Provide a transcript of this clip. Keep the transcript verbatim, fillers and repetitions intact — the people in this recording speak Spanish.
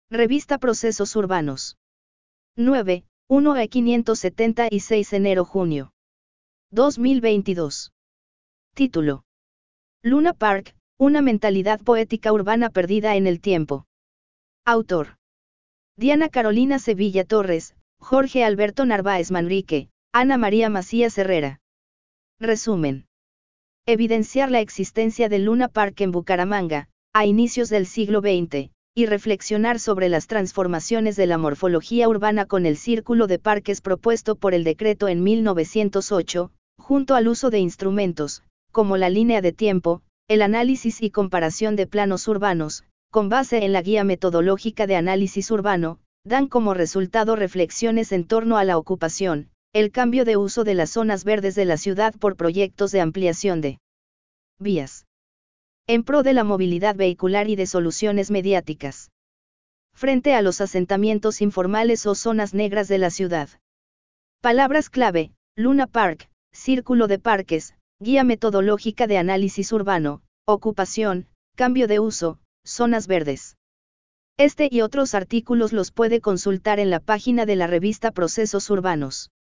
Revista Procesos Urbanos. nueve, uno a quinientos setenta y seis enero-junio. dos mil veintidós. Título. Luna Park, una mentalidad poética urbana perdida en el tiempo. Autor. Diana Carolina Sevilla Torres, Jorge Alberto Narváez Manrique, Ana María Macías Herrera. Resumen. Evidenciar la existencia del Luna Park en Bucaramanga, a inicios del siglo veinte, y reflexionar sobre las transformaciones de la morfología urbana con el círculo de parques propuesto por el decreto en mil novecientos ocho, junto al uso de instrumentos, como la línea de tiempo, el análisis y comparación de planos urbanos, con base en la Guía Metodológica de Análisis Urbano, dan como resultado reflexiones en torno a la ocupación, el cambio de uso de las zonas verdes de la ciudad por proyectos de ampliación de vías, en pro de la movilidad vehicular y de soluciones mediáticas, frente a los asentamientos informales o zonas negras de la ciudad. Palabras clave: Luna Park, Círculo de Parques, Guía Metodológica de Análisis Urbano, Ocupación, Cambio de Uso, Zonas Verdes. Este y otros artículos los puede consultar en la página de la revista Procesos Urbanos.